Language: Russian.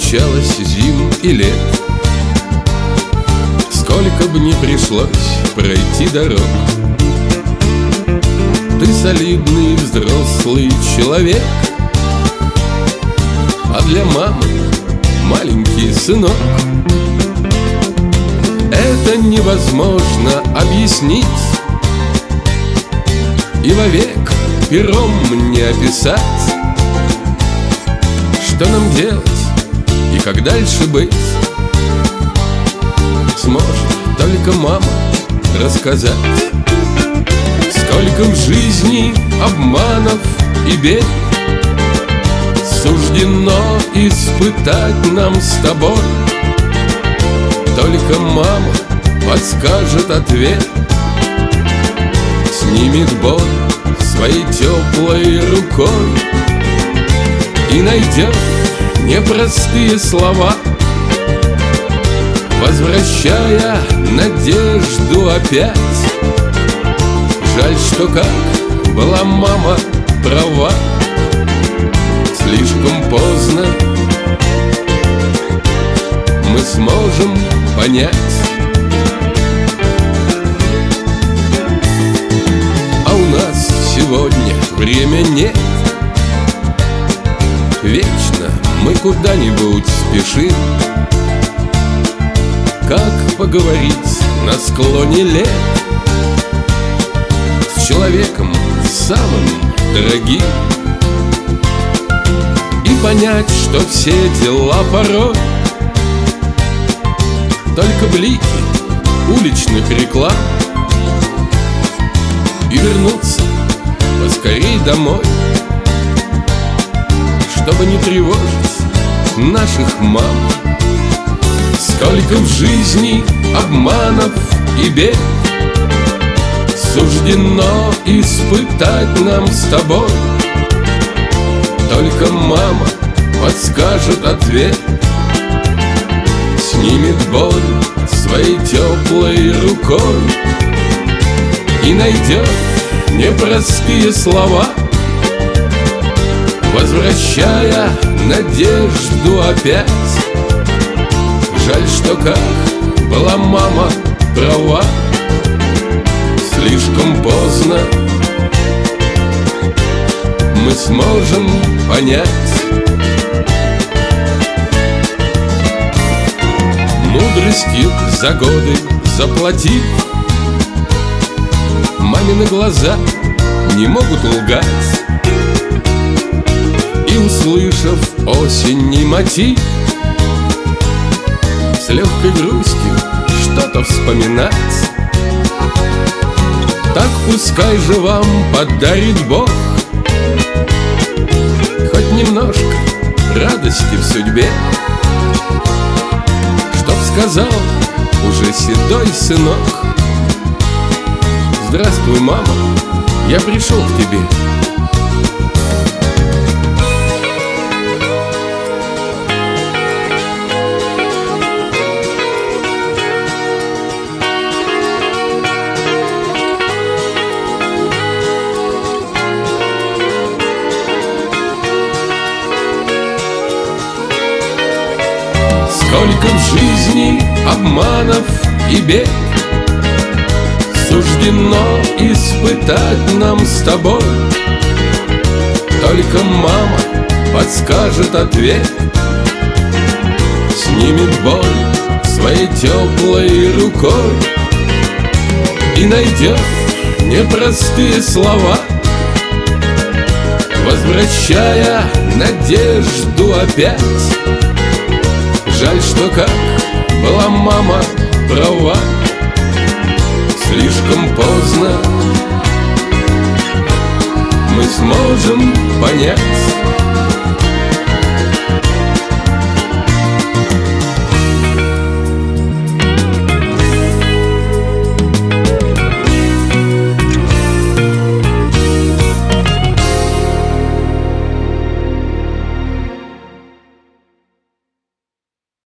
случалось зим и лет, сколько бы ни пришлось пройти дорог, ты солидный взрослый человек, а для мамы маленький сынок. Это невозможно объяснить и вовек пером мне описать, что нам делать и как дальше быть, сможет только мама рассказать. Сколько в жизни обманов и бед суждено испытать нам с тобой, только мама подскажет ответ, снимет боль своей теплой рукой и найдет непростые слова, возвращая надежду опять. Жаль, что как была мама права, слишком поздно мы сможем понять. А у нас сегодня время нет, вечно мы куда-нибудь спешим. Как поговорить на склоне лет с человеком самым дорогим и понять, что все дела порой только блики уличных реклам, и вернуться поскорей домой, чтобы не тревожить наших мам. Сколько в жизни обманов и бед суждено испытать нам с тобой, только мама подскажет ответ, снимет боль своей теплой рукой и найдет непростые слова, возвращая надежду опять. Жаль, что как была мама права, слишком поздно мы сможем понять. Мудростью за годы заплатив, мамины глаза не могут лгать, и, услышав осенний мотив, с легкой грустью что-то вспоминать. Так пускай же вам подарит Бог хоть немножко радости в судьбе, чтоб сказал уже седой сынок: здравствуй, мама, я пришел к тебе. Сколько в жизни обманов и бед суждено испытать нам с тобой, только мама подскажет ответ, снимет боль своей теплой рукой и найдет непростые слова, возвращая надежду опять. Жаль, что как была мама права, слишком поздно мы сможем понять.